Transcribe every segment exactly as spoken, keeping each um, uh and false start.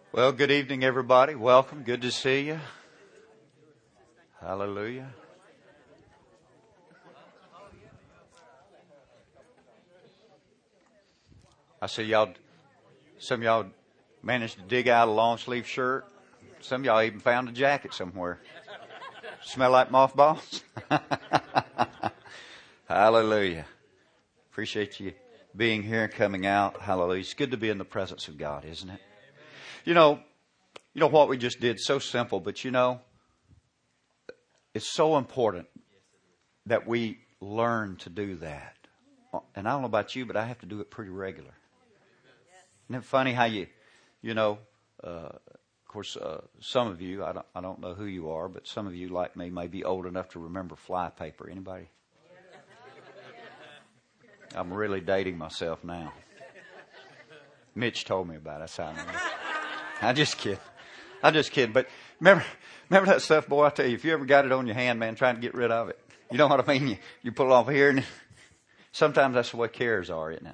Well, good evening, everybody. Welcome. Good to see you. Hallelujah. I see y'all, some of y'all managed to dig out a long sleeve shirt. Some of y'all even found a jacket somewhere. Smell like mothballs? Hallelujah. Appreciate you being here and coming out. Hallelujah. It's good to be in the presence of God, isn't it? You know, you know what we just did, so simple, but you know, it's so important that we learn to do that. And I don't know about you, but I have to do it pretty regular. Isn't it funny how you, you know, uh, of course, uh, some of you, I don't, I don't know who you are, but some of you like me may be old enough to remember flypaper. Anybody? I'm really dating myself now. Mitch told me about it. That's how I remember. I just kid. I just kidding. But remember, remember that stuff, boy. I tell you, if you ever got it on your hand, man, trying to get rid of it. You know what I mean? You, you pull it off here, and sometimes that's the way cares are, isn't it?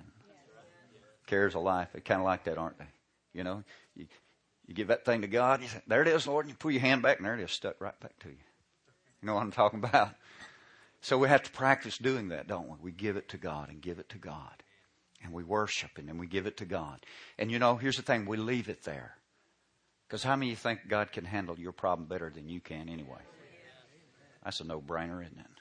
Cares of life. They're kind of like that, aren't they? You know, you, you give that thing to God. You say, there it is, Lord. And you pull your hand back, and there it is, stuck right back to you. You know what I'm talking about? So we have to practice doing that, don't we? We give it to God and give it to God. And we worship, and then we give it to God. And you know, here's the thing. We leave it there. Because how many of you think God can handle your problem better than you can anyway? That's a no-brainer, isn't it?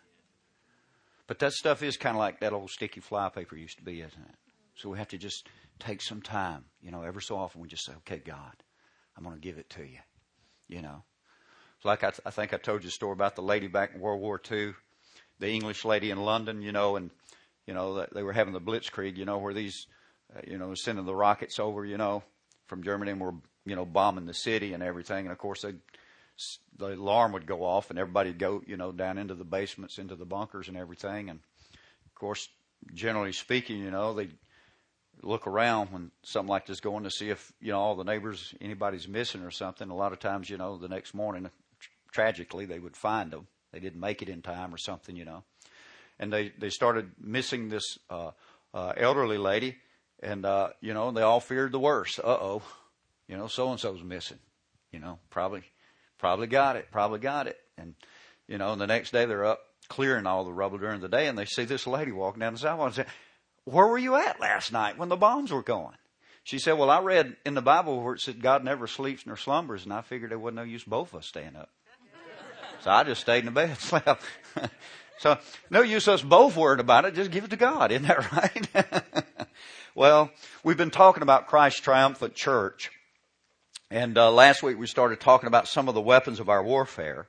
But that stuff is kind of like that old sticky flypaper used to be, isn't it? So we have to just take some time. You know, every so often we just say, okay, God, I'm going to give it to you. You know. It's like I, th- I think I told you a story about the lady back in World War Two, the English lady in London, you know, and, you know, they were having the Blitzkrieg, you know, where these, uh, you know, sending the rockets over, you know, from Germany and were, you know, bombing the city and everything. And, of course, they, the alarm would go off and everybody would go, you know, down into the basements, into the bunkers and everything. And, of course, generally speaking, you know, they look around when something like this going to see if, you know, all the neighbors, anybody's missing or something. A lot of times, you know, the next morning, tragically, they would find them. They didn't make it in time or something, you know. And they, they started missing this uh, uh, elderly lady. And, uh, you know, they all feared the worst. Uh-oh. You know, so-and-so's missing. You know, probably probably got it, probably got it. And, you know, and the next day they're up clearing all the rubble during the day, and they see this lady walking down the sidewalk and say, where were you at last night when the bombs were going? She said, well, I read in the Bible where it said God never sleeps nor slumbers, and I figured there wasn't no use both of us staying up. So I just stayed in the bed and slept. So no use us both worried about it. Just give it to God. Isn't that right? Well, we've been talking about Christ's triumphant church. And uh, last week we started talking about some of the weapons of our warfare.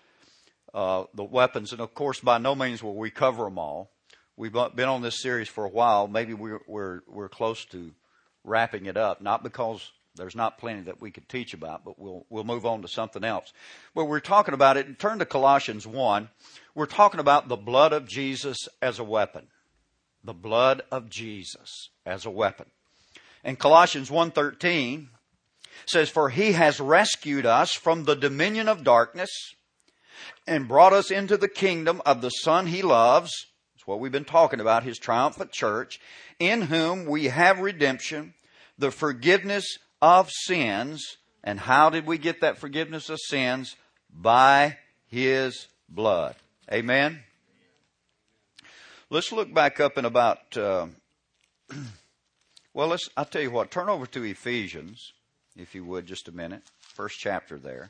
Uh, the weapons, and of course, by no means will we cover them all. We've been on this series for a while. Maybe we're, we're, we're close to wrapping it up. Not because there's not plenty that we could teach about, but we'll, we'll move on to something else. But we're talking about it. Turn to Colossians one. We're talking about the blood of Jesus as a weapon. The blood of Jesus as a weapon. And Colossians one thirteen says, for he has rescued us from the dominion of darkness and brought us into the kingdom of the Son he loves. That's what we've been talking about, his triumphant church, in whom we have redemption, the forgiveness of sins. And how did we get that forgiveness of sins? By his blood. Amen. Let's look back up in about, uh, well, let's, I'll tell you what, turn over to Ephesians, if you would, just a minute. First chapter there.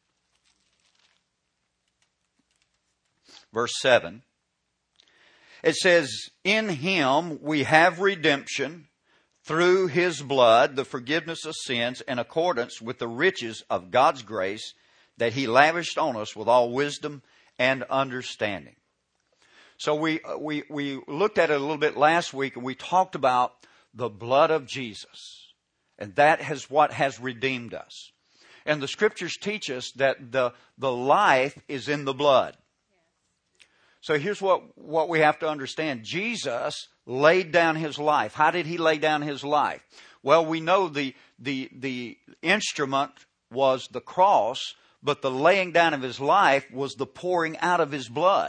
Verse seven. It says, in him we have redemption through his blood, the forgiveness of sins, in accordance with the riches of God's grace that he lavished on us with all wisdom and understanding. So we, we, we looked at it a little bit last week, and we talked about the blood of Jesus. And that is what has redeemed us. And the scriptures teach us that the, the life is in the blood. So here's what, what we have to understand. Jesus laid down his life. How did he lay down his life? Well, we know the, the, the instrument was the cross, but the laying down of his life was the pouring out of his blood.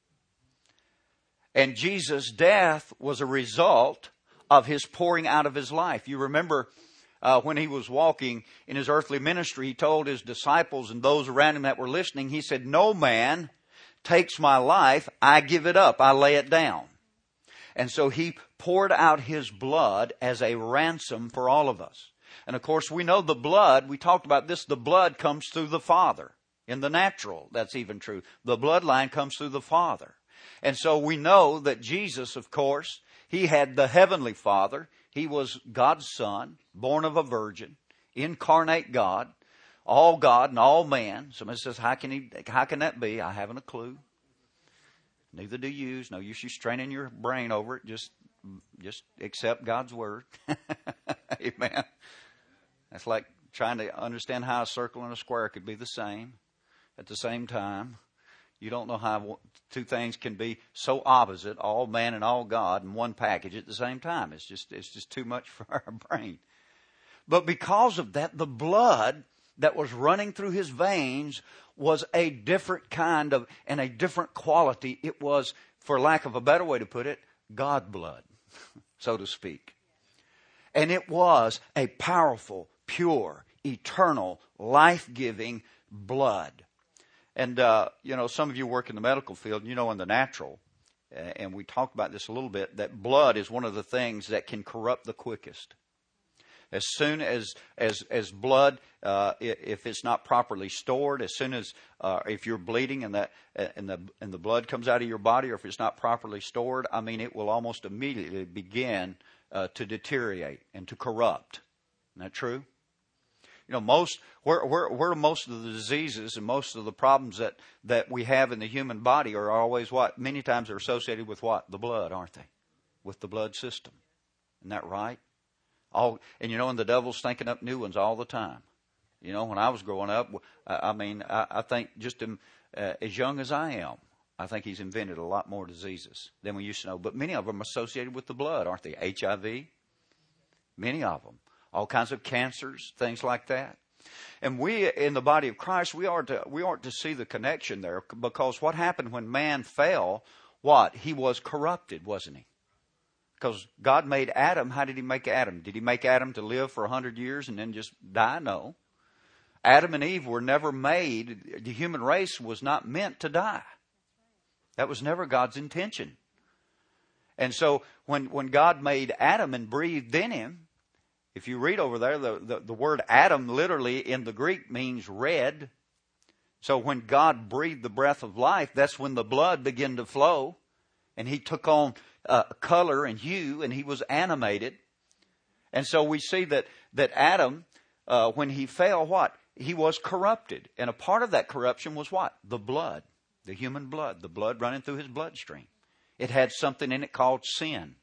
And Jesus' death was a result of his pouring out of his life. You remember uh, when he was walking in his earthly ministry, he told his disciples and those around him that were listening, he said, no man takes my life, I give it up, I lay it down. And so he poured out his blood as a ransom for all of us. And of course, we know the blood, we talked about this, the blood comes through the Father. In the natural, that's even true. The bloodline comes through the Father. And so we know that Jesus, of course, he had the Heavenly Father. He was God's Son, born of a virgin, incarnate God, all God and all man. Somebody says, how can he, how can that be? I haven't a clue. Neither do you. No use you straining your brain over it. Just, just accept God's word. Amen. That's like trying to understand how a circle and a square could be the same at the same time. You don't know how two things can be so opposite, all man and all God, in one package at the same time. It's just, it's just too much for our brain. But because of that, the blood that was running through his veins was a different kind of, and a different quality. It was, for lack of a better way to put it, God blood, so to speak. And it was a powerful, pure, eternal, life-giving blood. And, uh, you know, some of you work in the medical field, and you know in the natural, and we talked about this a little bit, that blood is one of the things that can corrupt the quickest. As soon as as as blood, uh, if it's not properly stored, as soon as uh, if you're bleeding and that and the and the blood comes out of your body, or if it's not properly stored, I mean, it will almost immediately begin uh, to deteriorate and to corrupt. Isn't that true? You know, most where where where most of the diseases and most of the problems that that we have in the human body are always what? Many times are associated with what? The blood, aren't they? With the blood system. Isn't that right? All, and you know, and the devil's thinking up new ones all the time. You know, when I was growing up, I, I mean, I, I think just in, uh, as young as I am, I think he's invented a lot more diseases than we used to know. But many of them are associated with the blood, aren't they? H I V, many of them. All kinds of cancers, things like that. And we, in the body of Christ, we are to we aren't to see the connection there, because what happened when man fell? What? He was corrupted, wasn't he? Because God made Adam. How did he make Adam? Did he make Adam to live for a hundred years and then just die? No. Adam and Eve were never made, the human race was not meant to die. That was never God's intention. And so when, when God made Adam and breathed in him, if you read over there, the, the, the word Adam literally in the Greek means red. So when God breathed the breath of life, that's when the blood began to flow. And he took on uh, color and hue, and he was animated. And so we see that, that Adam, uh, when he fell, what? He was corrupted. And a part of that corruption was what? The blood, the human blood, the blood running through his bloodstream. It had something in it called sin.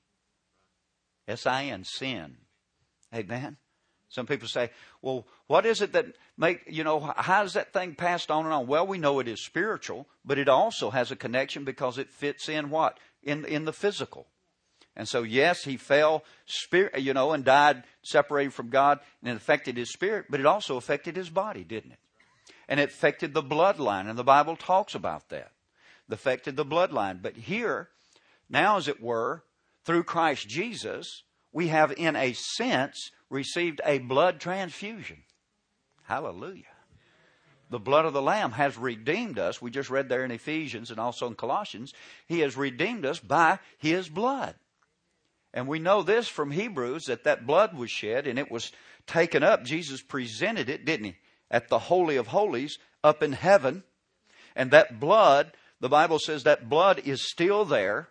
S I N, sin. Amen. Some people say, well, what is it that make, you know, how is that thing passed on and on? Well, we know it is spiritual, but it also has a connection because it fits in what? In, in the physical. And so, yes, he fell, spirit, you know, and died separated from God, and it affected his spirit, but it also affected his body, didn't it? And it affected the bloodline, and the Bible talks about that. It affected the bloodline. But here, now as it were, through Christ Jesus, we have in a sense received a blood transfusion. Hallelujah. The blood of the Lamb has redeemed us. We just read there in Ephesians and also in Colossians. He has redeemed us by his blood. And we know this from Hebrews, that that blood was shed and it was taken up. Jesus presented it, didn't he? At the Holy of Holies up in heaven. And that blood, the Bible says that blood is still there.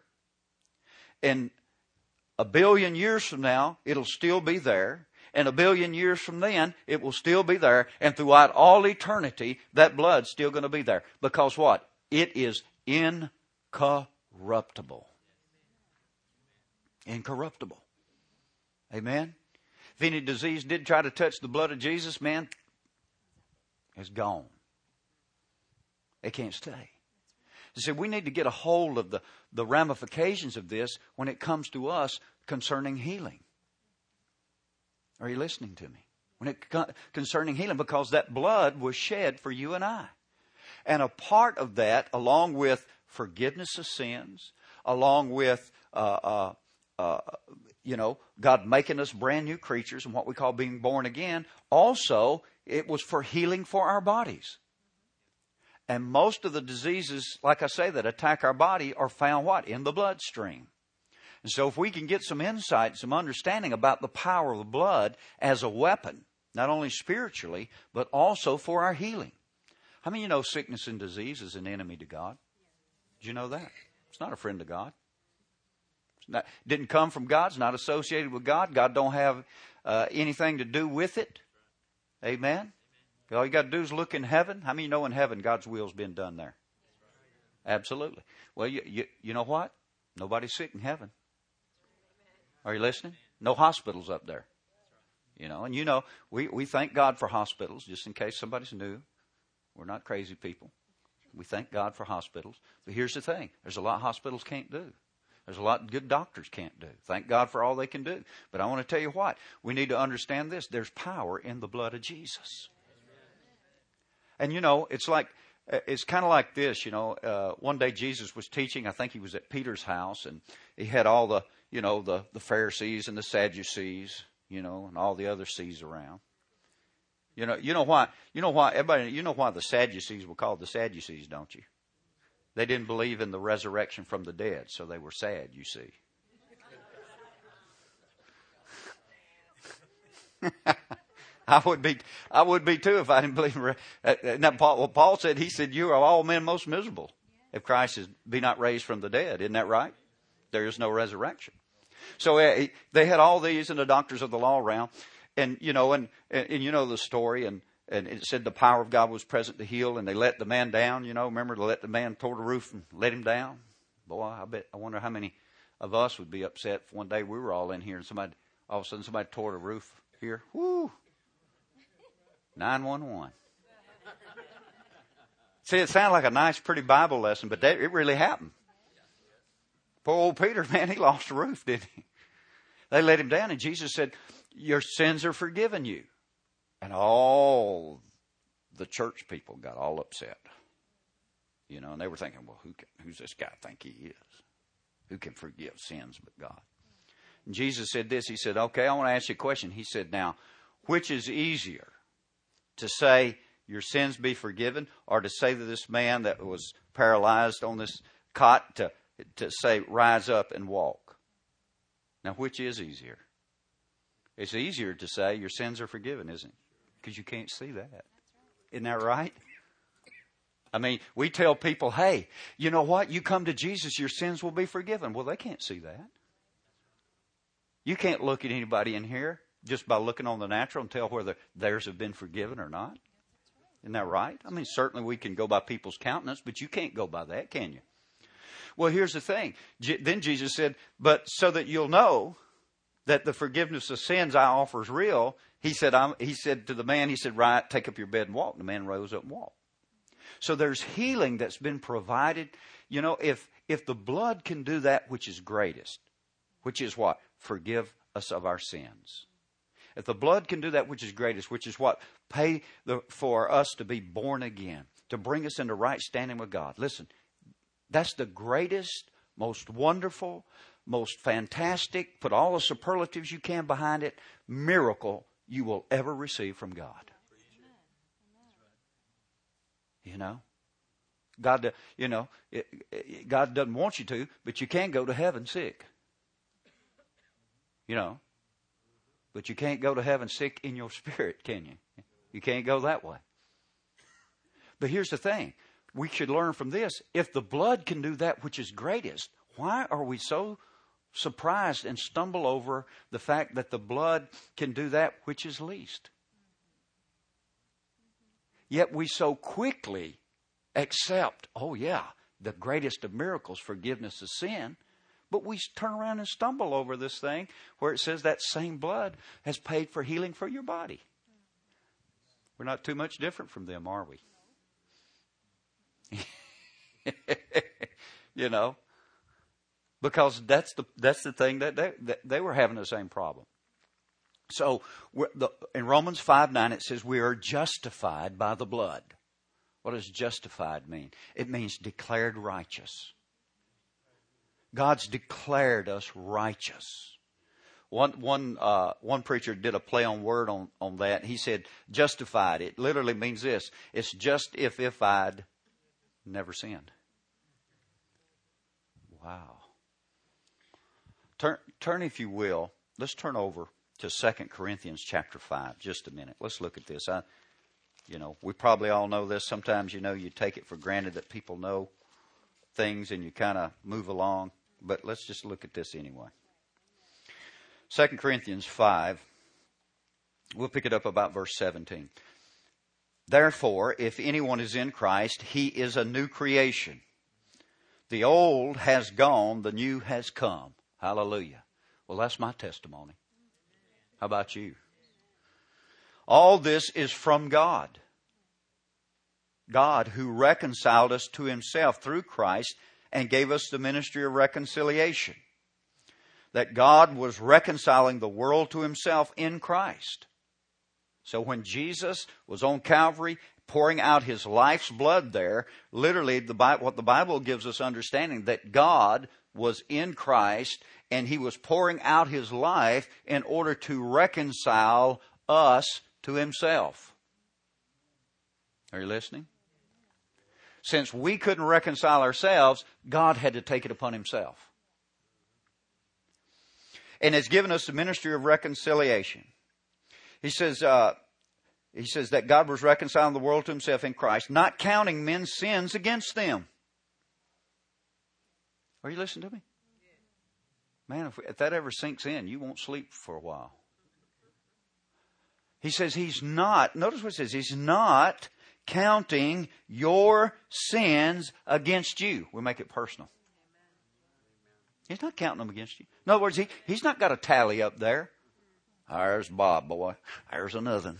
And a billion years from now, it'll still be there. And a billion years from then, it will still be there. And throughout all eternity, that blood's still going to be there. Because what? It is incorruptible. Incorruptible. Amen? If any disease did try to touch the blood of Jesus, man, it's gone. It can't stay. You see, we need to get a hold of the, the ramifications of this when it comes to us concerning healing. Are you listening to me? When it concerning healing, because that blood was shed for you and I. And a part of that, along with forgiveness of sins, along with uh, uh, uh, you know, God making us brand new creatures and what we call being born again. Also, it was for healing for our bodies. And most of the diseases, like I say, that attack our body are found what? In the bloodstream. And so if we can get some insight, some understanding about the power of the blood as a weapon, not only spiritually, but also for our healing. How many of you know sickness and disease is an enemy to God? Did you know that? It's not a friend to God. It's not, didn't come from God. It's not associated with God. God don't have uh, anything to do with it. Amen? All you got to do is look in heaven. How many know in heaven God's will's been done there? Absolutely. Well, you, you, you know what? Nobody's sick in heaven. Are you listening? No hospitals up there. You know, and you know, we, we thank God for hospitals, just in case somebody's new. We're not crazy people. We thank God for hospitals. But here's the thing. There's a lot hospitals can't do. There's a lot good doctors can't do. Thank God for all they can do. But I want to tell you what. We need to understand this. There's power in the blood of Jesus. And, you know, it's like, it's kind of like this, you know. Uh, one day Jesus was teaching. I think he was at Peter's house. And he had all the, you know, the, the Pharisees and the Sadducees, you know, and all the other C's around. You know, you know why, you know why, everybody, you know why the Sadducees were called the Sadducees, don't you? They didn't believe in the resurrection from the dead, so they were sad, you see. I would be, I would be too if I didn't believe. In now, Paul, well, Paul said, he said, you are all men most miserable if Christ is, be not raised from the dead. Isn't that right? There is no resurrection. So uh, they had all these and the doctors of the law around. And, you know, and, and, and you know the story, and, and it said the power of God was present to heal, and they let the man down, you know. Remember, they let the man toward the roof and let him down? Boy, I bet, I wonder how many of us would be upset if one day we were all in here and somebody, all of a sudden somebody tore the roof here. Whoo! nine one one. See, it sounded like a nice, pretty Bible lesson, but that, it really happened. Poor old Peter, man, he lost the roof, didn't he? They let him down, and Jesus said, your sins are forgiven you. And all the church people got all upset. You know, and they were thinking, well, who can, who's this guy think he is? Who can forgive sins but God? And Jesus said this. He said, okay, I want to ask you a question. He said, now, which is easier, to say your sins be forgiven, or to say to this man that was paralyzed on this cot to, to say, rise up and walk? Now, which is easier? It's easier to say your sins are forgiven, isn't it? Because you can't see that. Isn't that right? I mean, we tell people, hey, you know what? You come to Jesus, your sins will be forgiven. Well, they can't see that. You can't look at anybody in here just by looking on the natural and tell whether theirs have been forgiven or not. Isn't that right? I mean, certainly we can go by people's countenance, but you can't go by that, can you? Well, here's the thing. Then Jesus said, but so that you'll know that the forgiveness of sins I offer is real, he said, I'm, he said to the man, he said, right, take up your bed and walk. And the man rose up and walked. So there's healing that's been provided. You know, if if the blood can do that which is greatest, which is what? Forgive us of our sins. If the blood can do that which is greatest, which is what? Pay the, for us to be born again, to bring us into right standing with God. Listen, that's the greatest, most wonderful, most fantastic, put all the superlatives you can behind it, miracle you will ever receive from God. You know, God, you know, it, it, God doesn't want you to, but you can go to heaven sick. You know, but you can't go to heaven sick in your spirit, can you? You can't go that way. But here's the thing. We should learn from this. If the blood can do that which is greatest, why are we so surprised and stumble over the fact that the blood can do that which is least? Yet we so quickly accept, oh yeah, the greatest of miracles, forgiveness of sin. But we turn around and stumble over this thing where it says that same blood has paid for healing for your body. We're not too much different from them, are we? You know, because that's the that's the thing that they that they were having the same problem. So the, in Romans five nine it says we are justified by the blood. What does justified mean? It means declared righteous. God's declared us righteous. One one uh, one preacher did a play on word on, on that. He said, justified. It literally means this. It's just if if I'd never sinned. Wow. Turn, turn if you will. Let's turn over to Second Corinthians chapter five. Just a minute. Let's look at this. I, you know, we probably all know this. Sometimes, you know, you take it for granted that people know things and you kind of move along. But let's just look at this anyway. Second Corinthians five, we'll pick it up about verse seventeen. Therefore, if anyone is in Christ, he is a new creation. The old has gone, the new has come. Hallelujah. Well, that's my testimony. How about you? All this is from God. God who reconciled us to himself through Christ and gave us the ministry of reconciliation. That God was reconciling the world to himself in Christ. So when Jesus was on Calvary, pouring out his life's blood there, literally the Bible, what the Bible gives us understanding that God was in Christ and he was pouring out his life in order to reconcile us to himself. Are you listening? Since we couldn't reconcile ourselves, God had to take it upon himself. And has given us the ministry of reconciliation. He says, uh, he says that God was reconciling the world to himself in Christ, not counting men's sins against them. Are you listening to me? Man, if, if that ever sinks in, you won't sleep for a while. He says he's not, notice what it says, he's not counting your sins against you. We'll make it personal. He's not counting them against you. In other words, he, he's not got a tally up there. There's Bob, boy. There's another.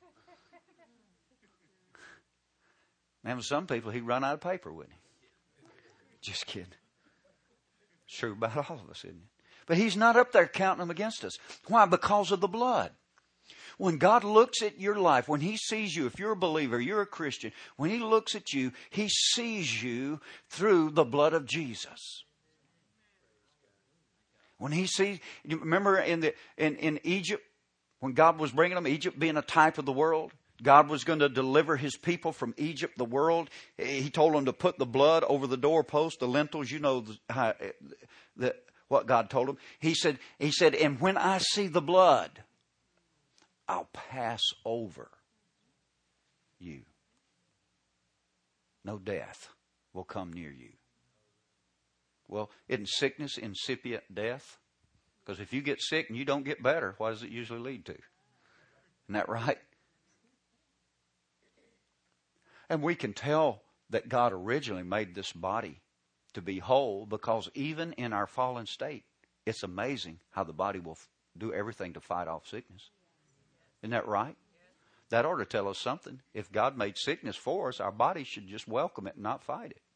Man, with some people, he'd run out of paper, wouldn't he? Just kidding. It's true about all of us, isn't it? But he's not up there counting them against us. Why? Because of the blood. When God looks at your life, when he sees you, if you're a believer, you're a Christian, when he looks at you, he sees you through the blood of Jesus. When he sees, you remember in the in, in Egypt, when God was bringing them, Egypt being a type of the world, God was going to deliver his people from Egypt, the world. He told them to put the blood over the doorpost, the lintels. You know the, how, the, what God told them. He said, he said, and when I see the blood, I'll pass over you. No death will come near you. Well, isn't sickness incipient death? Because if you get sick and you don't get better, what does it usually lead to? Isn't that right? And we can tell that God originally made this body to be whole because even in our fallen state, it's amazing how the body will do everything to fight off sickness. Isn't that right? That ought to tell us something. If God made sickness for us, our body should just welcome it and not fight it.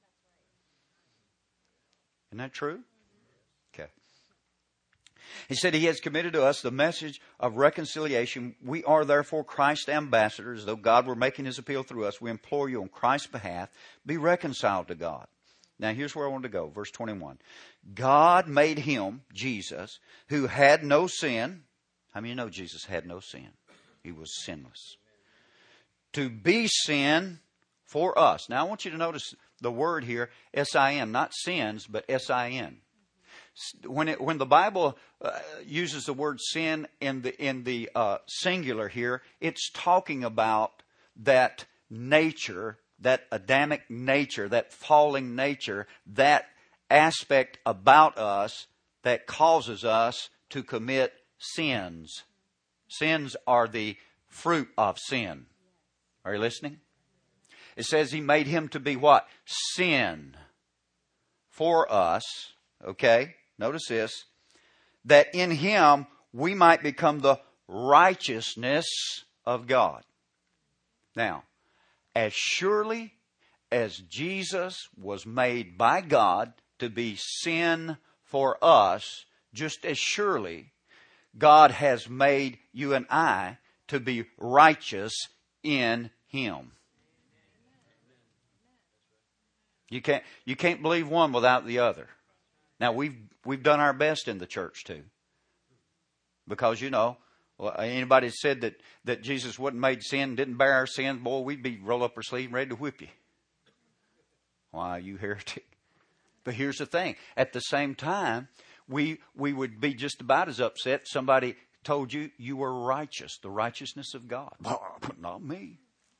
Isn't that true? Okay. He said he has committed to us the message of reconciliation. We are therefore Christ's ambassadors. Though God were making his appeal through us, we implore you on Christ's behalf, be reconciled to God. Now here's where I want to go. Verse twenty-one. God made him, Jesus, who had no sin. How many of you know Jesus had no sin? He was sinless. To be sin for us. Now I want you to notice the word here, S I N, not sins, but S I N. When it, when the Bible uh, uses the word sin in the in the uh, singular here, it's talking about that nature, that Adamic nature, that falling nature, that aspect about us that causes us to commit sins. Sins are the fruit of sin. Are you listening? It says he made him to be what? Sin for us. Okay? Notice this. That in him we might become the righteousness of God. Now, as surely as Jesus was made by God to be sin for us, just as surely God has made you and I to be righteous in him. You can't, you can't believe one without the other. Now, we've we've done our best in the church, too. Because, you know, well, anybody said that, that Jesus wasn't made sin, didn't bear our sins, boy, we'd be roll up our sleeve and ready to whip you. Why, you heretic. But here's the thing. At the same time, we we would be just about as upset if somebody told you you were righteous, the righteousness of God. But not me.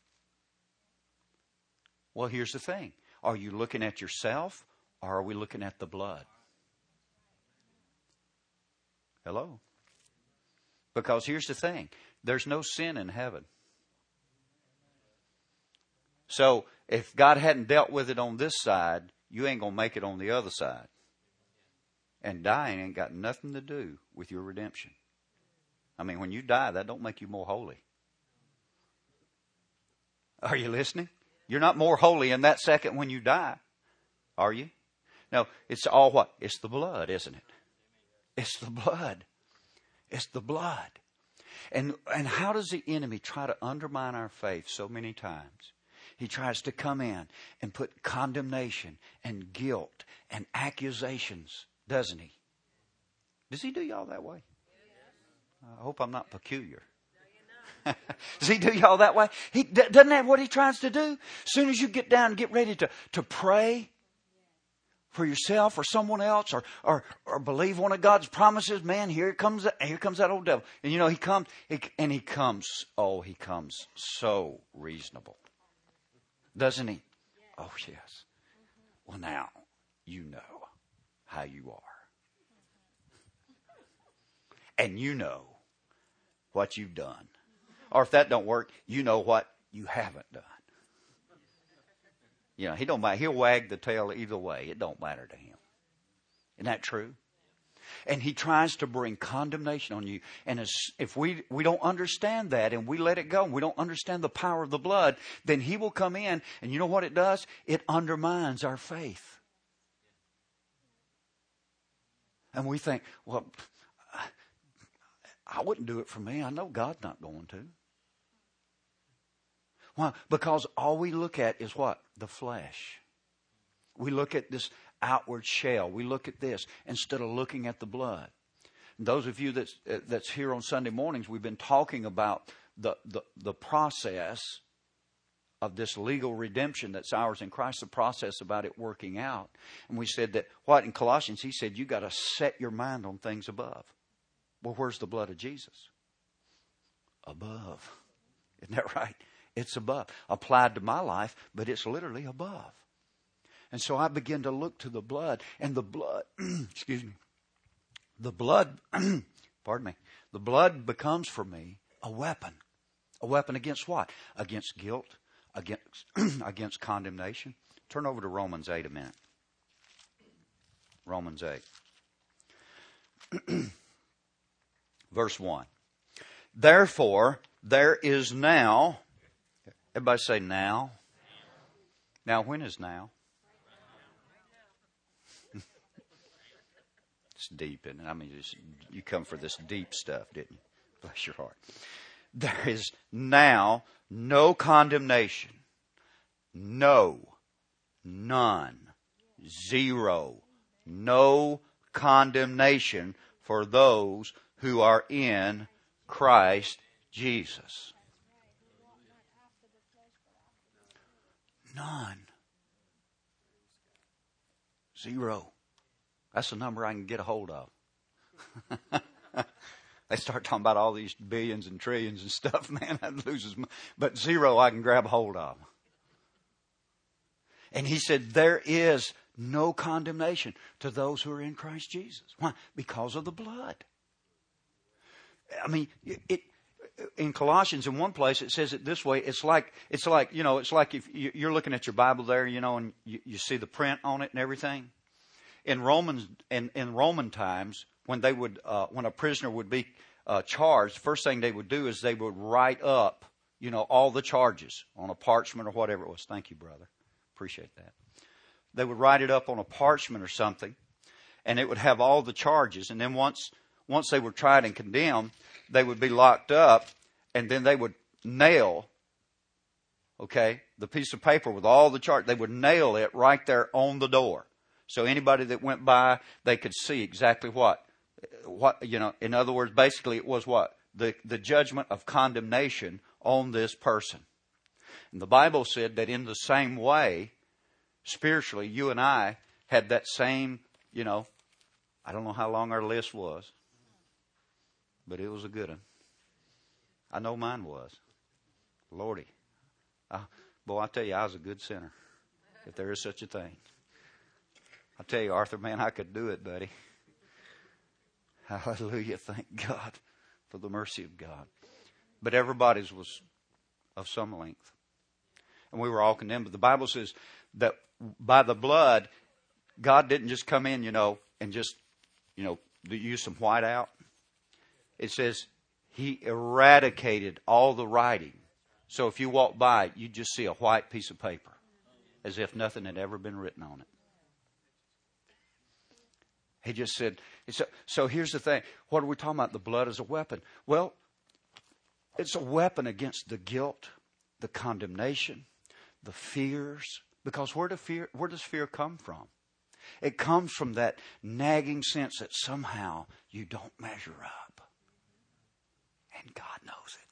Well, here's the thing. Are you looking at yourself or are we looking at the blood? Hello? Because here's the thing. There's no sin in heaven. So if God hadn't dealt with it on this side, you ain't going to make it on the other side. And dying ain't got nothing to do with your redemption. I mean, when you die, that don't make you more holy. Are you listening? You're not more holy in that second when you die, are you? No, it's all what? It's the blood, isn't it? It's the blood. It's the blood. And and how does the enemy try to undermine our faith so many times? He tries to come in and put condemnation and guilt and accusations, doesn't he? Does he do y'all that way? I hope I'm not peculiar. Does he do y'all that way? He doesn't that what he tries to do? As soon as you get down and get ready to, to pray for yourself or someone else, or, or or believe one of God's promises, man, here comes here comes that old devil. And you know, he comes he, and he comes, oh, he comes so reasonable. Doesn't he? Oh, yes. Well, now, you know how you are. And you know what you've done. Or if that don't work, you know what you haven't done. You know, he don't matter. He'll wag the tail either way. It don't matter to him. Isn't that true? And he tries to bring condemnation on you. And as, if we, we don't understand that and we let it go, and we don't understand the power of the blood, then he will come in. And you know what it does? It undermines our faith. And we think, well, I wouldn't do it for me. I know God's not going to. Why? Because all we look at is what? The flesh. We look at this outward shell. We look at this instead of looking at the blood. And those of you that's, uh, that's here on Sunday mornings, we've been talking about the, the, the process of this legal redemption that's ours in Christ, the process about it working out. And we said that, what? In Colossians, he said, you got to set your mind on things above. Well, where's the blood of Jesus? Above. Isn't that right? It's above. Applied to my life, but it's literally above. And so I begin to look to the blood, and the blood, excuse me, the blood, pardon me, the blood becomes for me a weapon. A weapon against what? Against guilt, against, against condemnation. Turn over to Romans eight a minute. Romans eight. Verse one. Therefore, there is now, everybody say now. Now, when is now? It's deep, isn't it? I mean, it's, you come for this deep stuff, didn't you? Bless your heart. There is now no condemnation. No. None. Zero. No condemnation for those who are in Christ Jesus. None. Zero. That's a number I can get a hold of. They start talking about all these billions and trillions and stuff, man, that loses my... But zero I can grab a hold of. And he said, there is no condemnation to those who are in Christ Jesus. Why? Because of the blood. I mean, it, in Colossians, in one place, it says it this way. It's like, it's like, you know, it's like if you're looking at your Bible there, you know, and you, you see the print on it and everything. In Romans, in, in Roman times, when they would, uh, when a prisoner would be uh, charged, first thing they would do is they would write up, you know, all the charges on a parchment or whatever it was. Thank you, brother. Appreciate that. They would write it up on a parchment or something, and it would have all the charges. And then once, once they were tried and condemned, they would be locked up, and then they would nail, okay, the piece of paper with all the charges. They would nail it right there on the door. So anybody that went by, they could see exactly what, what you know. In other words, basically it was what? The, the judgment of condemnation on this person. And the Bible said that in the same way, spiritually, you and I had that same, you know, I don't know how long our list was, but it was a good one. I know mine was. Lordy. I, boy, I tell you, I was a good sinner, if there is such a thing. I tell you, Arthur, man, I could do it, buddy. Hallelujah. Thank God for the mercy of God. But everybody's was of some length. And we were all condemned. But the Bible says that by the blood, God didn't just come in, you know, and just, you know, use some white out. It says he eradicated all the writing. So if you walk by it, you just see a white piece of paper, as if nothing had ever been written on it. He just said, so, so here's the thing. What are we talking about? The blood as a weapon. Well, it's a weapon against the guilt, the condemnation, the fears. Because where, do fear, where does fear come from? It comes from that nagging sense that somehow you don't measure up. And God knows it.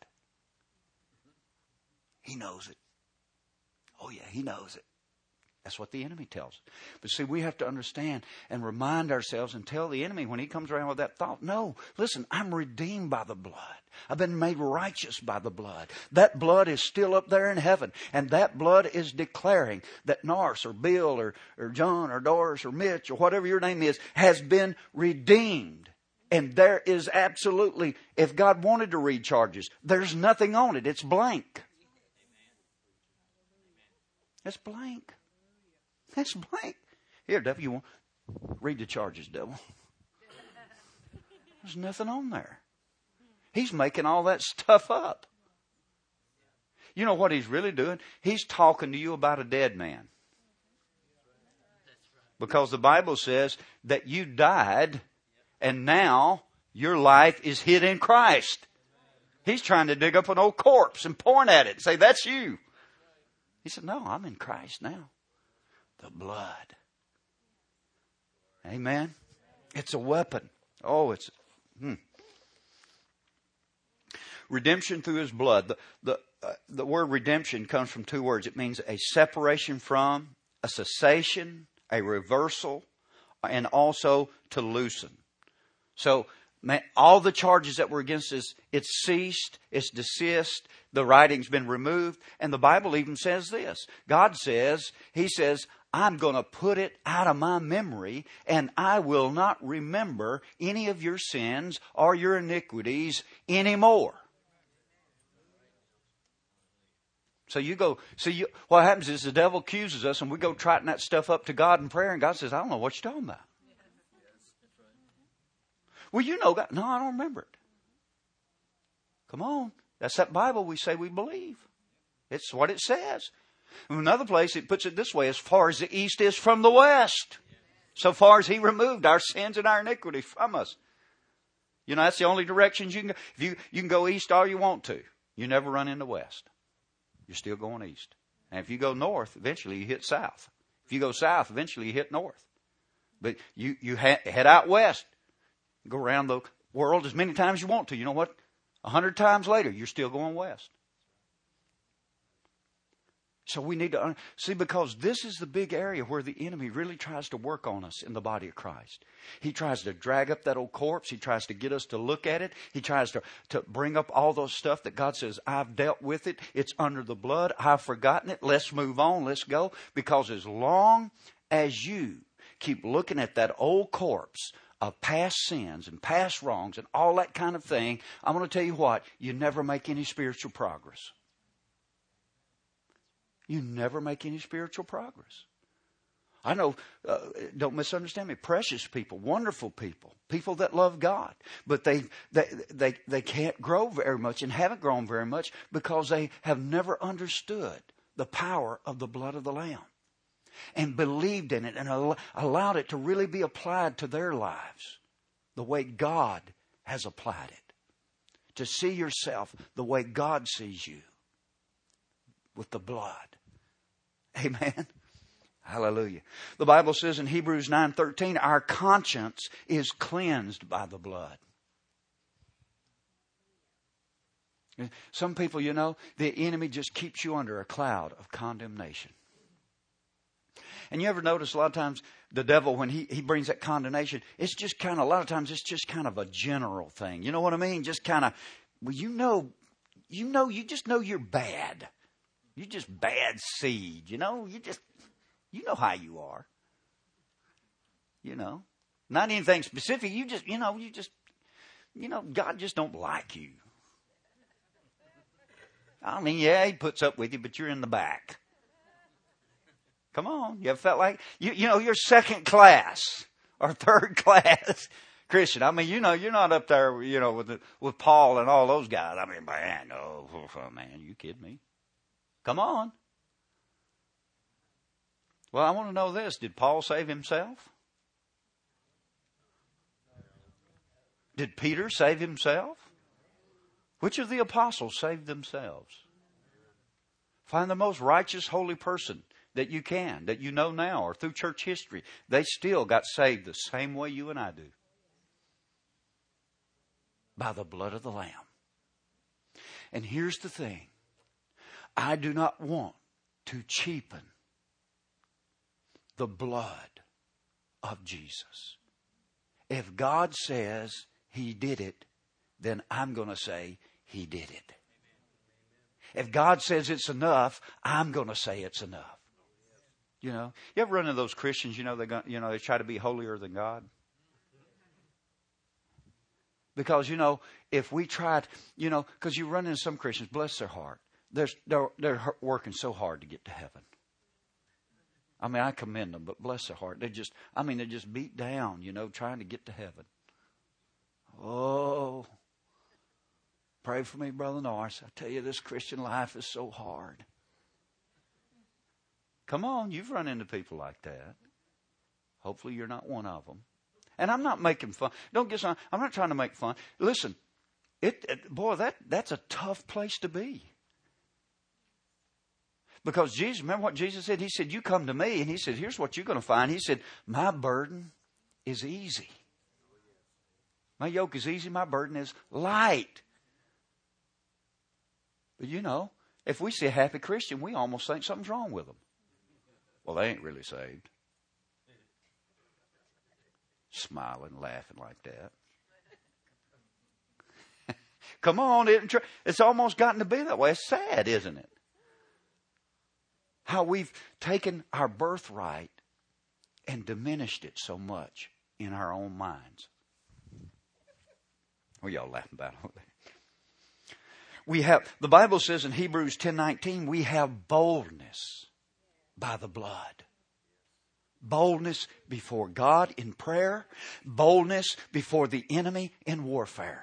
He knows it. Oh yeah, He knows it. That's what the enemy tells us. But see, we have to understand and remind ourselves and tell the enemy when he comes around with that thought, no, listen, I'm redeemed by the blood. I've been made righteous by the blood. That blood is still up there in heaven. And that blood is declaring that Norris or Bill or, or John or Doris or Mitch or whatever your name is has been redeemed. And there is absolutely, if God wanted to read charges, there's nothing on it. It's blank. It's blank. It's blank. Here, devil, you want read the charges, devil. There's nothing on there. He's making all that stuff up. You know what he's really doing? He's talking to you about a dead man. Because the Bible says that you died and now your life is hid in Christ. He's trying to dig up an old corpse and point at it and say, that's you. He said, no, I'm in Christ now. The blood. Amen. It's a weapon. Oh, it's hmm. Redemption through His blood. The the uh, the word redemption comes from two words. It means a separation from, a cessation, a reversal, and also to loosen. So man, all the charges that were against us, it's ceased, it's desist, the writing's been removed, and the Bible even says this. God says, He says, I'm going to put it out of my memory, and I will not remember any of your sins or your iniquities anymore. So you go, so you, what happens is the devil accuses us, and we go trotting that stuff up to God in prayer, and God says, I don't know what you're talking about. Well, you know God. No, I don't remember it. Come on. That's that Bible we say we believe. It's what it says. In another place, it puts it this way, as far as the east is from the west, so far as He removed our sins and our iniquity from us. You know, that's the only directions you can go. If you, you can go east all you want to. You never run into west. You're still going east. And if you go north, eventually you hit south. If you go south, eventually you hit north. But you, you ha- head out west. Go around the world as many times as you want to. You know what? A hundred times later, you're still going west. So we need to see, because this is the big area where the enemy really tries to work on us in the body of Christ. He tries to drag up that old corpse. He tries to get us to look at it. He tries to, to bring up all those stuff that God says, I've dealt with it. It's under the blood. I've forgotten it. Let's move on. Let's go. Because as long as you keep looking at that old corpse of past sins and past wrongs and all that kind of thing, I'm going to tell you what, you never make any spiritual progress. You never make any spiritual progress. I know, uh, don't misunderstand me, precious people, wonderful people, people that love God, but they, they, they, they can't grow very much and haven't grown very much because they have never understood the power of the blood of the Lamb and believed in it and al- allowed it to really be applied to their lives the way God has applied it. To see yourself the way God sees you, with the blood. Amen. Hallelujah. The Bible says in Hebrews nine thirteen, our conscience is cleansed by the blood. Some people, you know, the enemy just keeps you under a cloud of condemnation. And you ever notice a lot of times the devil, when he, he brings that condemnation, it's just kind of, a lot of times it's just kind of a general thing. You know what I mean? Just kind of, well, you know, you know, you just know you're bad. You're just bad seed, you know? You just, you know how you are. You know? Not anything specific. You just, you know, you just, you know, God just don't like you. I mean, yeah, he puts up with you, but you're in the back. Come on. You ever felt like, you, you know, you're second class or third class Christian. I mean, you know, you're not up there, you know, with the, with Paul and all those guys. I mean, man, no, oh, man, you kidding me? Come on. Well, I want to know this. Did Paul save himself? Did Peter save himself? Which of the apostles saved themselves? Find the most righteous, holy person that you can, that you know now, or through church history. They still got saved the same way you and I do. By the blood of the Lamb. And here's the thing. I do not want to cheapen the blood of Jesus. If God says He did it, then I'm going to say He did it. If God says it's enough, I'm going to say it's enough. You know, you ever run into those Christians, you know, they you know, they try to be holier than God? Because, you know, if we tried, you know, because you run into some Christians, bless their heart. They're, they're, they're working so hard to get to heaven. I mean, I commend them, but bless their heart. They just, I mean, they're just beat down, you know, trying to get to heaven. Oh, pray for me, Brother Norris. I tell you, this Christian life is so hard. Come on, you've run into people like that. Hopefully you're not one of them. And I'm not making fun. Don't get on. I'm not trying to make fun. Listen, it, it boy, that, that's a tough place to be. Because Jesus, remember what Jesus said? He said, you come to me. And He said, here's what you're going to find. He said, my burden is easy. My yoke is easy. My burden is light. But you know, if we see a happy Christian, we almost think something's wrong with them. Well, they ain't really saved. Smiling, laughing like that. Come on. It, it's almost gotten to be that way. It's sad, isn't it? How we've taken our birthright and diminished it so much in our own minds. What are y'all laughing about over there? We have, the Bible says in Hebrews ten nineteen, we have boldness by the blood. Boldness before God in prayer. Boldness before the enemy in warfare.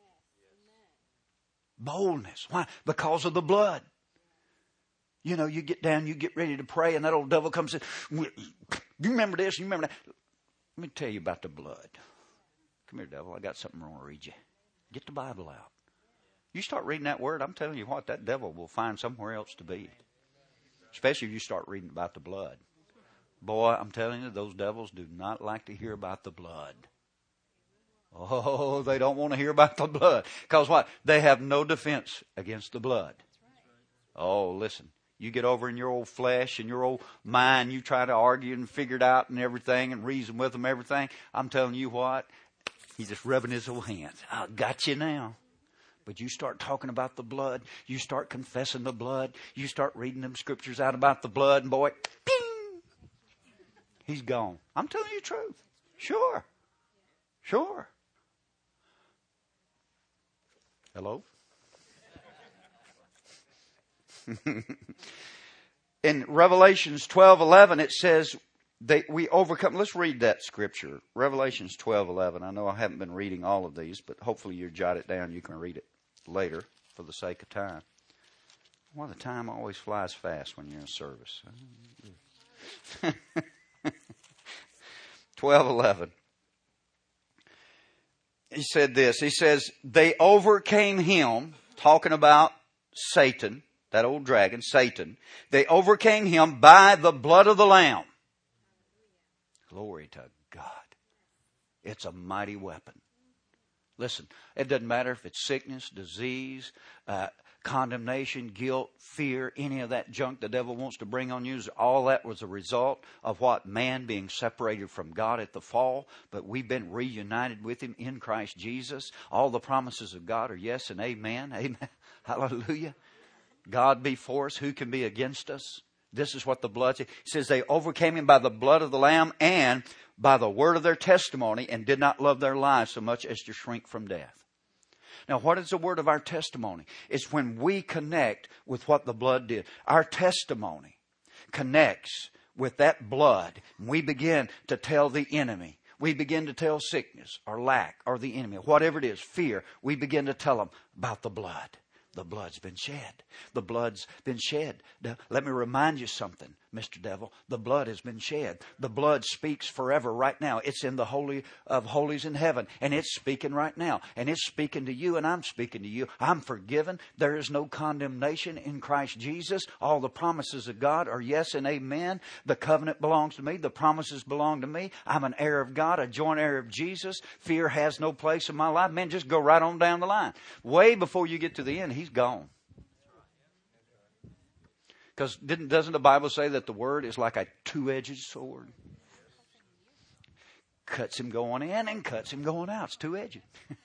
Boldness. Why? Because of the blood. You know, you get down, you get ready to pray, and that old devil comes in. You remember this, you remember that. Let me tell you about the blood. Come here, devil. I got something I want to read you. Get the Bible out. You start reading that word, I'm telling you what, that devil will find somewhere else to be. Especially if you start reading about the blood. Boy, I'm telling you, those devils do not like to hear about the blood. Oh, they don't want to hear about the blood. Because what? They have no defense against the blood. Oh, listen. You get over in your old flesh and your old mind, you try to argue and figure it out and everything and reason with them, everything. I'm telling you what, he's just rubbing his old hands. I got you now. But you start talking about the blood. You start confessing the blood. You start reading them scriptures out about the blood. And boy, ping, he's gone. I'm telling you the truth. Sure. Sure. Hello? In Revelations twelve eleven, it says that we overcome. Let's read that scripture. Revelations twelve eleven. I know I haven't been reading all of these, but hopefully you jot it down. You can read it later for the sake of time. Well, the time always flies fast when you're in service. twelve eleven. He said this. He says, they overcame him, talking about Satan, that old dragon, Satan. They overcame him by the blood of the Lamb. Glory to God. It's a mighty weapon. Listen, it doesn't matter if it's sickness, disease, uh, condemnation, guilt, fear, any of that junk the devil wants to bring on you. All that was a result of what? Man being separated from God at the fall. But we've been reunited with Him in Christ Jesus. All the promises of God are yes and amen. Amen. Hallelujah. God be for us. Who can be against us? This is what the blood says. It says they overcame Him by the blood of the Lamb and by the word of their testimony, and did not love their lives so much as to shrink from death. Now, what is the word of our testimony? It's when we connect with what the blood did. Our testimony connects with that blood. We begin to tell the enemy. We begin to tell sickness or lack or the enemy, whatever it is, fear. We begin to tell them about the blood. The blood's been shed. The blood's been shed. Now, let me remind you something, Mister Devil. The blood has been shed. The blood speaks forever right now. It's in the Holy of Holies in heaven. And it's speaking right now. And it's speaking to you and I'm speaking to you. I'm forgiven. There is no condemnation in Christ Jesus. All the promises of God are yes and amen. The covenant belongs to me. The promises belong to me. I'm an heir of God, a joint heir of Jesus. Fear has no place in my life. Man, just go right on down the line. Way before you get to the end, He's gone. Because doesn't the Bible say that the word is like a two-edged sword? Cuts him going in and cuts him going out. It's two-edged.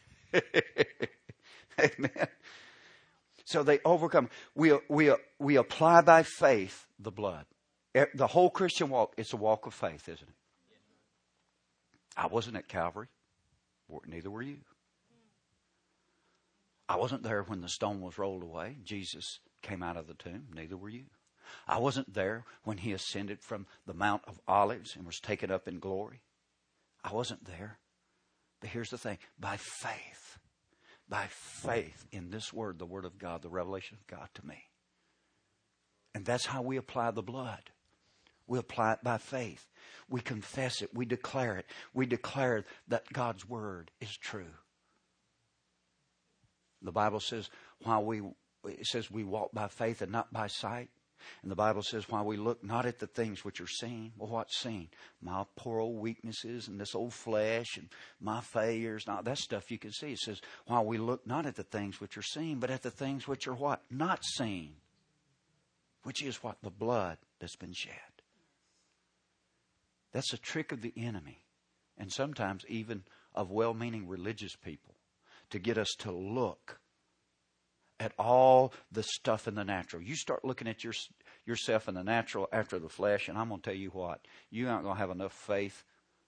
Amen. So they overcome. We, we, we apply by faith the blood. The whole Christian walk, it's a walk of faith, isn't it? I wasn't at Calvary. Neither were you. I wasn't there when the stone was rolled away. Jesus came out of the tomb. Neither were you. I wasn't there when He ascended from the Mount of Olives and was taken up in glory. I wasn't there. But here's the thing. By faith, by faith in this word, the word of God, the revelation of God to me. And that's how we apply the blood. We apply it by faith. We confess it. We declare it. We declare that God's word is true. The Bible says, while we, it says we walk by faith and not by sight. And the Bible says, while we look not at the things which are seen. Well, what's seen? My poor old weaknesses and this old flesh and my failures. Now, that stuff you can see. It says, while we look not at the things which are seen, but at the things which are what? Not seen. Which is what? The blood that's been shed. That's a trick of the enemy. And sometimes even of well-meaning religious people. To get us to look at all the stuff in the natural. You start looking at your, yourself in the natural after the flesh, and I'm going to tell you what. You aren't going to have enough faith.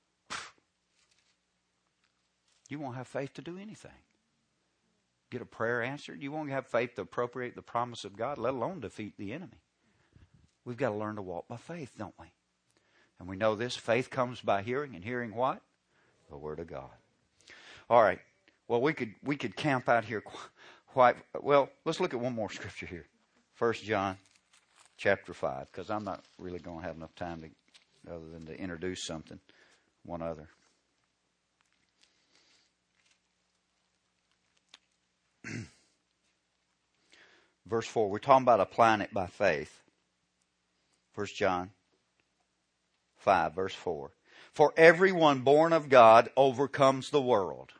You won't have faith to do anything. Get a prayer answered. You won't have faith to appropriate the promise of God, let alone defeat the enemy. We've got to learn to walk by faith, don't we? And we know this. Faith comes by hearing, and hearing what? The Word of God. All right. Well, we could we could camp out here quite well. Let's look at one more scripture here, First John, chapter five, because I'm not really going to have enough time to, other than to introduce something, one other. Verse four. We're talking about applying it by faith. First John five, verse four. For everyone born of God overcomes the world.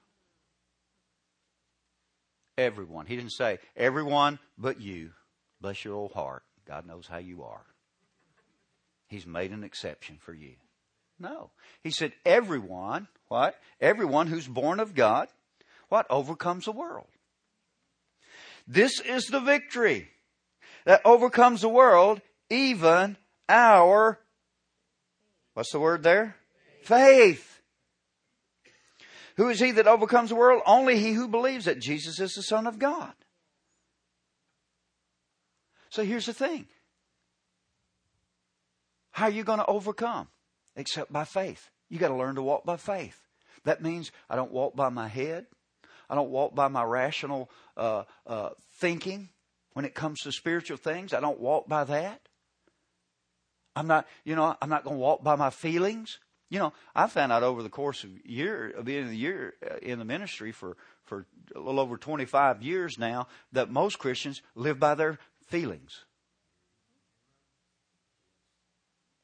Everyone. He didn't say everyone but you. Bless your old heart. God knows how you are. He's made an exception for you. No. He said everyone, what? Everyone who's born of God, what? Overcomes the world. This is the victory that overcomes the world, even our, what's the word there? Faith. Who is he that overcomes the world? Only he who believes that Jesus is the Son of God. So here's the thing. How are you going to overcome? Except by faith. You got to learn to walk by faith. That means I don't walk by my head. I don't walk by my rational uh, uh, thinking when it comes to spiritual things. I don't walk by that. I'm not, you know, I'm not going to walk by my feelings. You know, I found out over the course of year of being in the year in the ministry for, for a little over twenty-five years now that most Christians live by their feelings.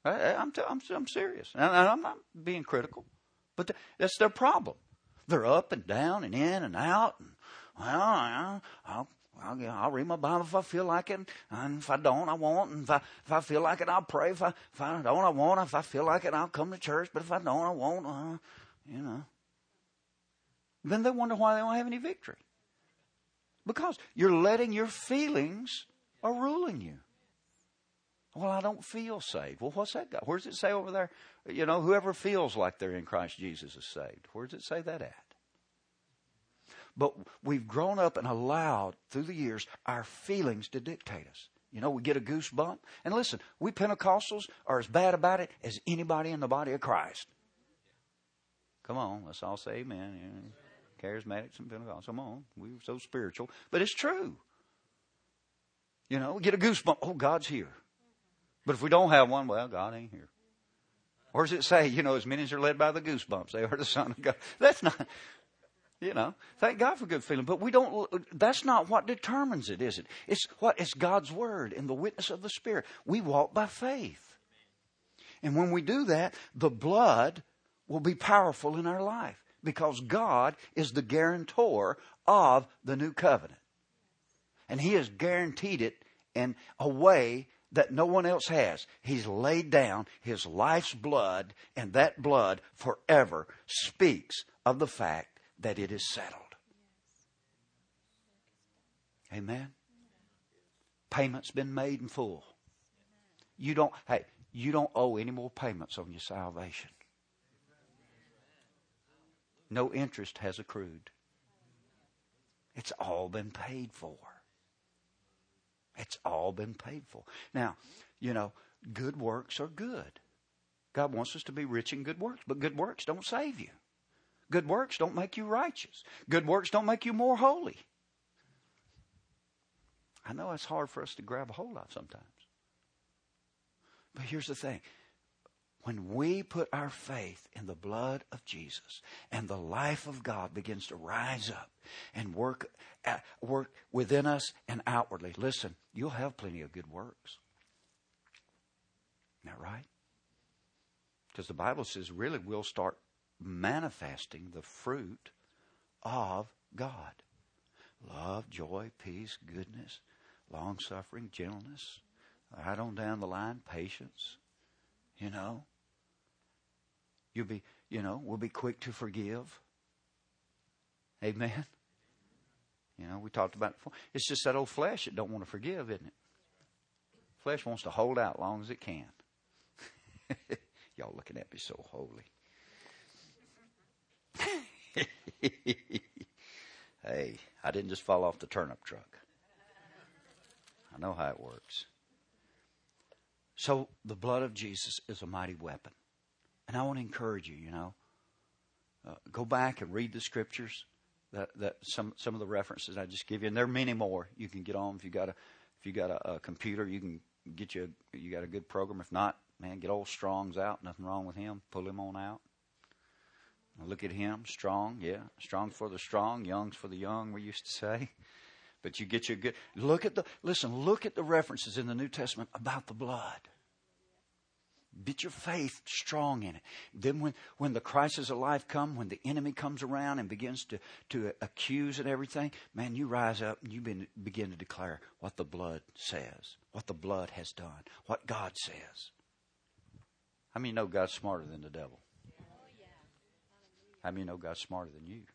I, I'm, t- I'm, I'm serious. And I'm not being critical. But th- that's their problem. They're up and down and in and out. And, well, I'll, I'll, I'll, I'll read my Bible if I feel like it. And if I don't, I won't. And if I, if I feel like it, I'll pray. If I, if I don't, I won't. If I feel like it, I'll come to church. But if I don't, I won't. Uh, you know. Then they wonder why they don't have any victory. Because you're letting your feelings are ruling you. Well, I don't feel saved. Well, what's that got? Where does it say over there? You know, whoever feels like they're in Christ Jesus is saved. Where does it say that at? But we've grown up and allowed, through the years, our feelings to dictate us. You know, we get a goosebump. And listen, we Pentecostals are as bad about it as anybody in the body of Christ. Come on, let's all say amen. You know, charismatics and Pentecostals, come on. We're so spiritual. But it's true. You know, we get a goosebump. Oh, God's here. But if we don't have one, well, God ain't here. Or does it say, you know, as many as are led by the goosebumps, they are the Son of God. That's not, you know, thank God for good feeling. But we don't, that's not what determines it, is it? It's what, it's God's Word and the witness of the Spirit. We walk by faith. And when we do that, the blood will be powerful in our life. Because God is the guarantor of the new covenant. And He has guaranteed it in a way that no one else has. He's laid down His life's blood, and that blood forever speaks of the fact that it is settled. Amen? Payment's been made in full. You don't, hey, you don't owe any more payments on your salvation. No interest has accrued. It's all been paid for. It's all been paid for. Now, you know, good works are good. God wants us to be rich in good works, but good works don't save you. Good works don't make you righteous. Good works don't make you more holy. I know it's hard for us to grab a hold of sometimes. But here's the thing. When we put our faith in the blood of Jesus and the life of God begins to rise up and work at, work within us and outwardly, listen, you'll have plenty of good works. Isn't that right? Because the Bible says really we'll start manifesting the fruit of God. Love, joy, peace, goodness, long-suffering, gentleness, right on down the line, patience, you know. You'll be, you know, we'll be quick to forgive. Amen. You know, we talked about it before. It's just that old flesh that don't want to forgive, isn't it? Flesh wants to hold out as long as it can. Y'all looking at me so holy. Hey, I didn't just fall off the turnip truck. I know how it works. So the blood of Jesus is a mighty weapon. And I want to encourage you, you know, uh, go back and read the scriptures, that, that some some of the references I just give you, and there are many more you can get on. If you got a if you got a, a computer, you can get you a, you got a good program. If not, man, get old Strong's out. Nothing wrong with him. Pull him on out. Look at him, strong, yeah, strong for the strong, young's for the young. We used to say, but you get your good. Look at the listen. Look at the references in the New Testament about the blood. Get your faith strong in it. Then when, when the crisis of life come, when the enemy comes around and begins to, to accuse and everything, man, you rise up and you begin, begin to declare what the blood says, what the blood has done, what God says. How many know God's smarter than the devil? How many know God's smarter than you?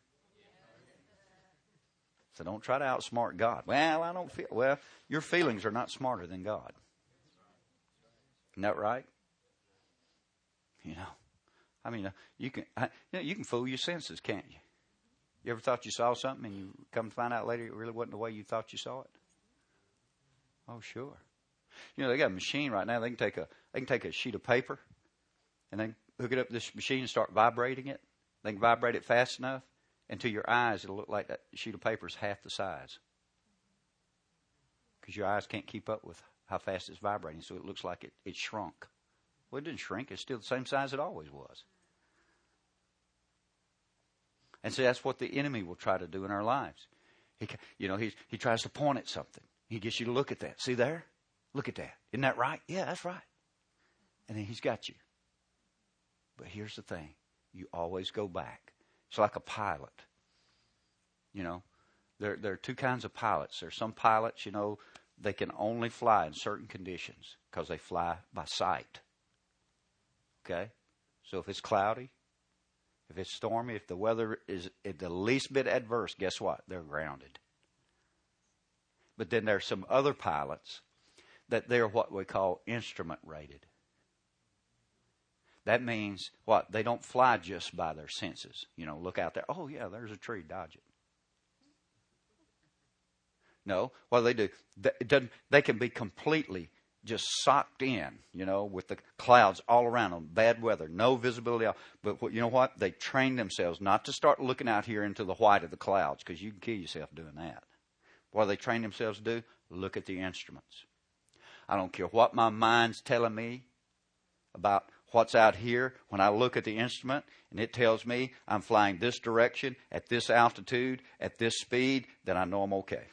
So don't try to outsmart God. Well, I don't feel, well, your feelings are not smarter than God. Isn't that right? You know, I mean, uh, you can I, you know, you can fool your senses, can't you? You ever thought you saw something and you come to find out later it really wasn't the way you thought you saw it? Oh, sure. You know, they got a machine right now. They can take a they can take a sheet of paper and then hook it up to this machine and start vibrating it. They can vibrate it fast enough, and to your eyes, it'll look like that sheet of paper is half the size. Because your eyes can't keep up with how fast it's vibrating, so it looks like it, it shrunk. Well, it didn't shrink. It's still the same size it always was. And so that's what the enemy will try to do in our lives. He, you know, he, he tries to point at something. He gets you to look at that. See there? Look at that. Isn't that right? Yeah, that's right. and then he's got you. But here's the thing. You always go back. It's like a pilot. You know, there, there are two kinds of pilots. There's some pilots, you know, they can only fly in certain conditions because they fly by sight. Okay? So if it's cloudy, if it's stormy, if the weather is the least bit adverse, guess what? They're grounded. But then there's some other pilots that they're what we call instrument rated. That means what? They don't fly just by their senses. You know, look out there. Oh, yeah, there's a tree. Dodge it. No, what do they do? It doesn't, they can be completely just socked in, you know, with the clouds all around them, bad weather, no visibility. But what, you know what? They train themselves not to start looking out here into the white of the clouds, because you can kill yourself doing that. What do they train themselves to do? Look at the instruments. I don't care what my mind's telling me about what's out here. When I look at the instrument and it tells me I'm flying this direction, at this altitude, at this speed, then I know I'm okay.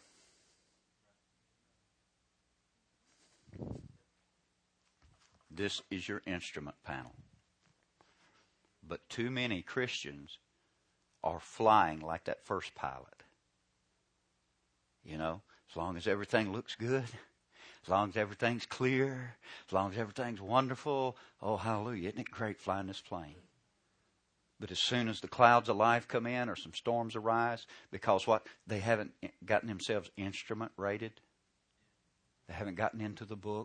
This is your instrument panel. But too many Christians are flying like that first pilot. You know, as long as everything looks good, as long as everything's clear, as long as everything's wonderful, oh, hallelujah, isn't it great flying this plane? But as soon as the clouds of life come in or some storms arise, because what? They haven't gotten themselves instrument rated. They haven't gotten into the book.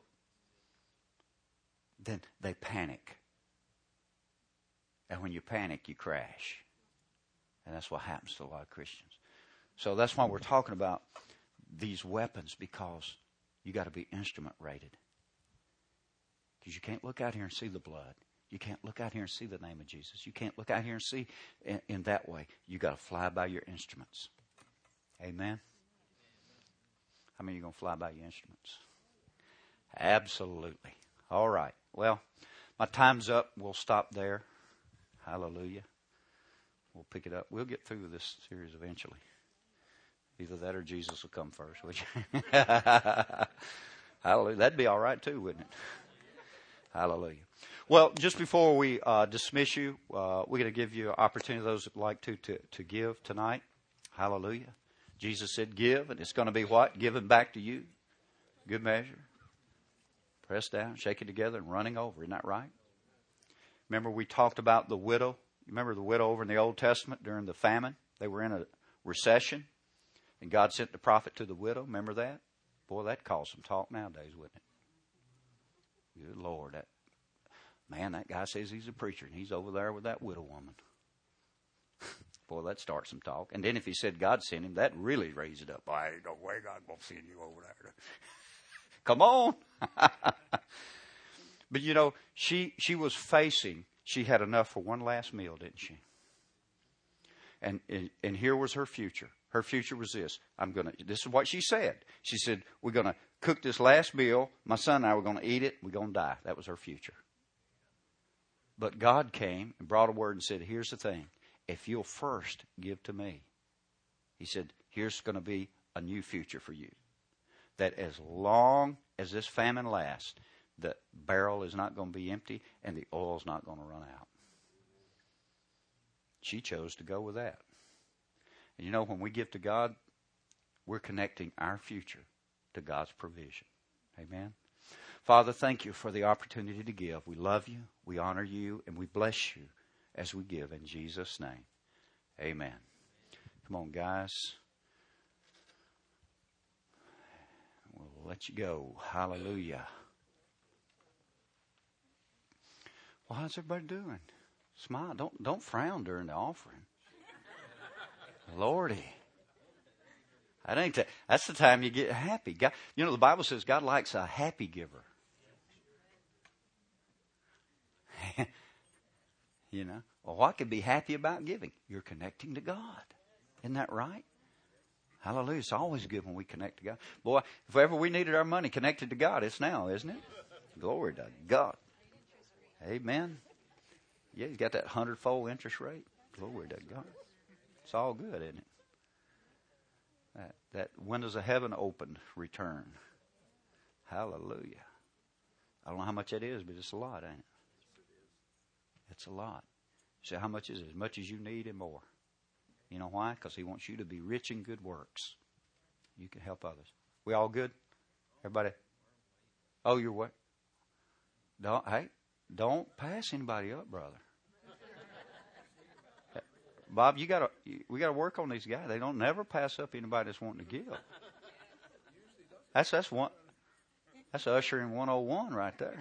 Then they panic. And when you panic, you crash. And that's what happens to a lot of Christians. So that's why we're talking about these weapons, because you got to be instrument rated. Because you can't look out here and see the blood. You can't look out here and see the name of Jesus. You can't look out here and see in, in that way. You got to fly by your instruments. Amen. How many of you going to fly by your instruments? Absolutely. All right. Well, my time's up. We'll stop there. Hallelujah. We'll pick it up. We'll get through this series eventually. Either that or Jesus will come first, would you? Hallelujah. That'd be all right too, wouldn't it? Hallelujah. Well, just before we uh, dismiss you, uh, we're going to give you an opportunity, those that like to, to, to give tonight. Hallelujah. Jesus said give, and it's going to be what? Given back to you. Good measure. Pressed down, shake it together, and running over. Isn't that right? Remember we talked about the widow. Remember the widow over in the Old Testament during the famine? They were in a recession, and God sent the prophet to the widow. Remember that? Boy, that caused some talk nowadays, wouldn't it? Good Lord. That, man, that guy says he's a preacher, and he's over there with that widow woman. Boy, that starts some talk. And then if he said God sent him, that really raised it up. I ain't no way God won't send you over there. Come on. But, you know, she she was facing, she had enough for one last meal, didn't she? And, and, and here was her future. Her future was this. I'm going to, this is what she said. She said, we're going to cook this last meal. My son and I were going to eat it. We're going to die. That was her future. But God came and brought a word and said, here's the thing. If you'll first give to me, he said, here's going to be a new future for you. That as long as this famine lasts, the barrel is not going to be empty and the oil's not going to run out. She chose to go with that. And you know, when we give to God, we're connecting our future to God's provision. Amen. Father, thank you for the opportunity to give. We love you, we honor you, and we bless you as we give in Jesus' name. Amen. Come on, guys. We'll let you go. Hallelujah. Well, how's everybody doing? Smile. Don't don't frown during the offering. Lordy. That ain't that. That's the time you get happy. God, you know, the Bible says God likes a happy giver. You know, well, what could be happy about giving? You're connecting to God. Isn't that right? Hallelujah. It's always good when we connect to God. Boy, if ever we needed our money connected to God, it's now, isn't it? Glory to God. Amen. Yeah, he's got that hundredfold interest rate. Glory to God. It's all good, isn't it? That, that windows of heaven opened, return. Hallelujah. I don't know how much that is, but it's a lot, ain't it? It's a lot. So how much is it? As much as you need and more. You know why? Because He wants you to be rich in good works. You can help others. We all good? Everybody? Oh, you're what? Don't, hey, don't pass anybody up, brother. Bob, you gotta, we got to work on these guys. They don't never pass up anybody that's wanting to give. That's that's one. That's ushering one oh one right there.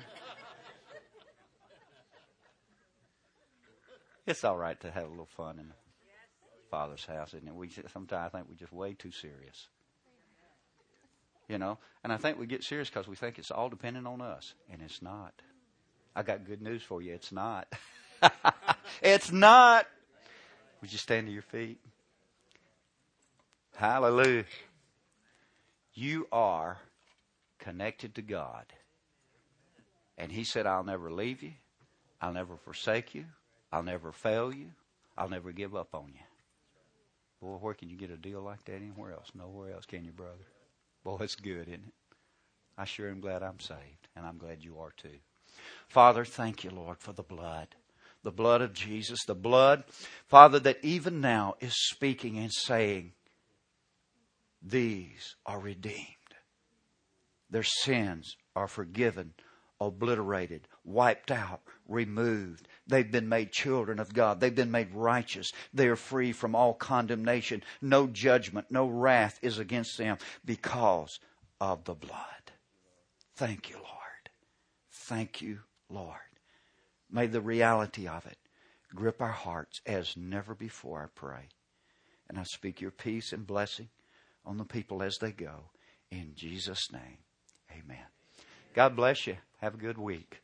It's all right to have a little fun in the Father's house, isn't it? We sometimes I think we're just way too serious. You know, and I think we get serious because we think it's all dependent on us, and it's not. I got good news for you. It's not. It's not. Would you stand to your feet? Hallelujah. You are connected to God. And He said, I'll never leave you. I'll never forsake you. I'll never fail you. I'll never give up on you. Boy, where can you get a deal like that anywhere else? Nowhere else, can you, brother? Boy, it's good, isn't it? I sure am glad I'm saved, and I'm glad you are too. Father, thank you, Lord, for the blood. The blood of Jesus, the blood, Father, that even now is speaking and saying, these are redeemed. Their sins are forgiven, obliterated, wiped out, removed. They've been made children of God. They've been made righteous. They are free from all condemnation. No judgment, no wrath is against them because of the blood. Thank you, Lord. Thank you, Lord. May the reality of it grip our hearts as never before, I pray. And I speak your peace and blessing on the people as they go. In Jesus' name, amen. God bless you. Have a good week.